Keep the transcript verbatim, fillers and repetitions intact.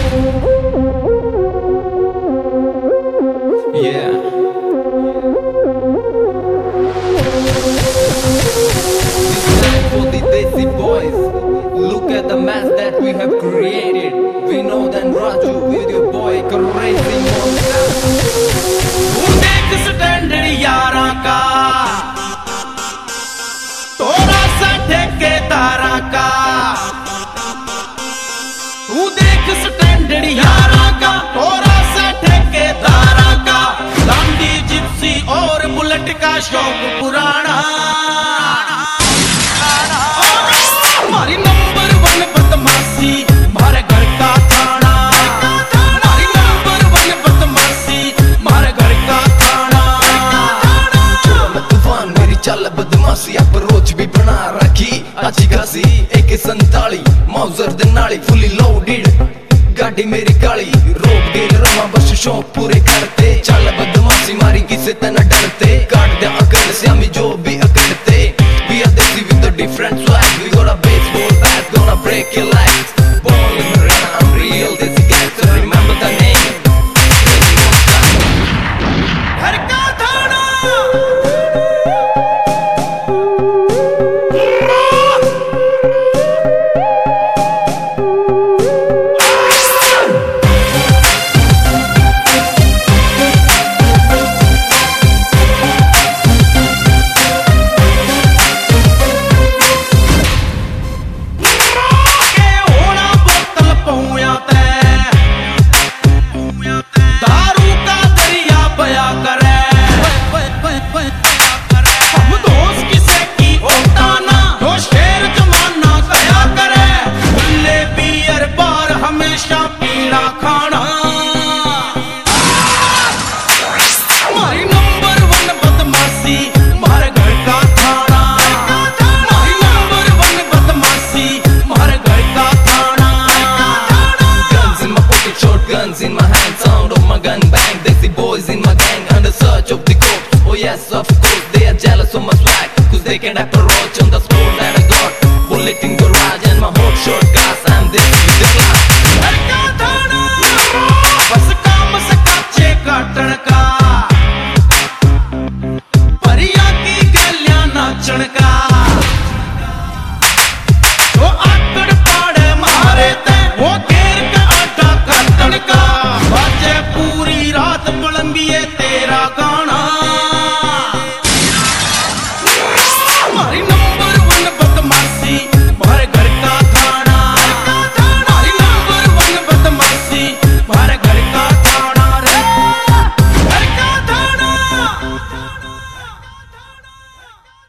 Yeah. This time for the Desi boys. Look at the mess that we have created. Vinod and Raju with your boy crazy monster. देख standard यारा का, थोड़ा सा ठेकेदारा का। तू देख स्टैंडर्ड यारा का, थोड़ा सा ठेकेदारा का। लांडी जिप्सी और बुलेट का शौक पुराना। हमारी नंबर वन बदमाशी, हमारे घर का थाना। हमारी नंबर वन बदमाशी, हमारे घर का थाना। मैं तूफान मेरी चाल बदमाशी अप्रोच भी बना रखी अच्छी खासी। एक संताली मौजर दे नाली फुली लोडेड गाड़ी मेरी काली। रोक गेल रमा बस शौक पूरे करते। चाल बदमाशी मारी किसे तना डरते। काट दे अकड़ से हमें जो भी अकड़ते। We are Desi with a different swag. We got a baseball bat gonna break your legs. Born in Marina, I'm real Desi gangster. Remember the name. घर का थाना। दारू का दरिया बया करे। हम दोस्त किसे की होता ना, जो शेर जमाना गया करे। खुले बियर बार हमेशा पीना खाना। हमारी नंबर वन बदमाशी, हमारे घर का थाना। हमारी नंबर वन बदमाशी, हमारे घर का थाना। Guns in my pocket, shotguns in my hand, sound of my gun bang. Desi boys in my gang, under search of the cops. Oh yes, of course, they are jealous of my swag, cause they can approach on the score that I got. Bullet in garage and my hot shot gas, I'm Desi with the class. घर का थाना, बस काम से काचे काटण का। परिया की गलियां नाचण का। वो आकड़ पाड़े मारे ते, वो घेर का आटा काटण का। बाजे पूरी रात बुलंबिए तेरा गाना। हमारी नंबर वन बदमाशी, हमारे घर का थाना। हमारी नंबर वन बदमाशी, हमारे घर का थाना रे। घर का थाना।